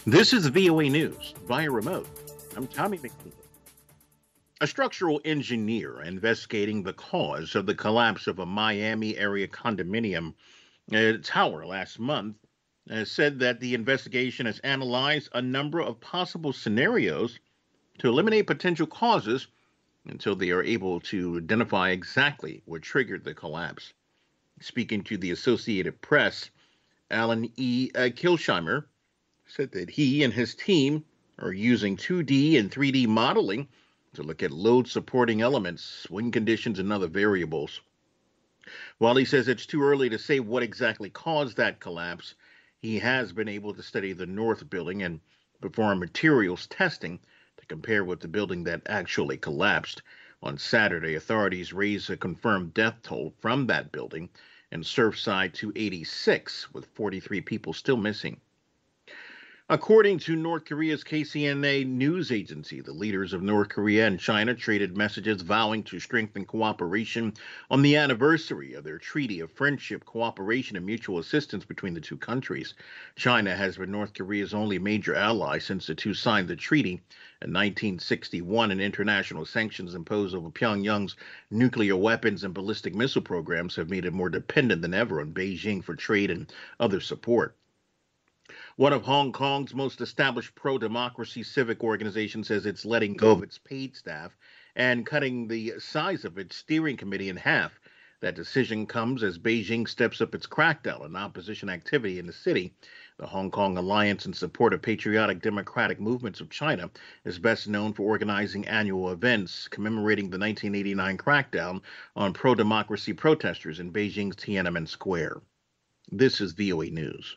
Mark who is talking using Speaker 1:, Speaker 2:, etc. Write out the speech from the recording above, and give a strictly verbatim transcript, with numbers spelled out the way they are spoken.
Speaker 1: This is V O A News via remote. I'm Tommy McNeil. A structural engineer investigating the cause of the collapse of a Miami area condominium uh, tower last month uh, said that the investigation has analyzed a number of possible scenarios to eliminate potential causes until they are able to identify exactly what triggered the collapse. Speaking to the Associated Press, Alan E. Uh, Kilsheimer said that he and his team are using two D and three D modeling to look at load supporting elements, wind conditions, and other variables. While he says it's too early to say what exactly caused that collapse, he has been able to study the north building and perform materials testing to compare with the building that actually collapsed. On Saturday, authorities raised a confirmed death toll from that building in Surfside to eighty-six, with forty-three people still missing. According to North Korea's K C N A news agency, the leaders of North Korea and China traded messages vowing to strengthen cooperation on the anniversary of their treaty of friendship, cooperation, and mutual assistance between the two countries. China has been North Korea's only major ally since the two signed the treaty in nineteen sixty-one, and international sanctions imposed over Pyongyang's nuclear weapons and ballistic missile programs have made it more dependent than ever on Beijing for trade and other support. One of Hong Kong's most established pro democracy civic organizations says it's letting go of its paid staff and cutting the size of its steering committee in half. That decision comes as Beijing steps up its crackdown on opposition activity in the city. The Hong Kong Alliance in Support of Patriotic Democratic Movements of China is best known for organizing annual events commemorating the nineteen eighty-nine crackdown on pro democracy protesters in Beijing's Tiananmen Square. This is V O A News.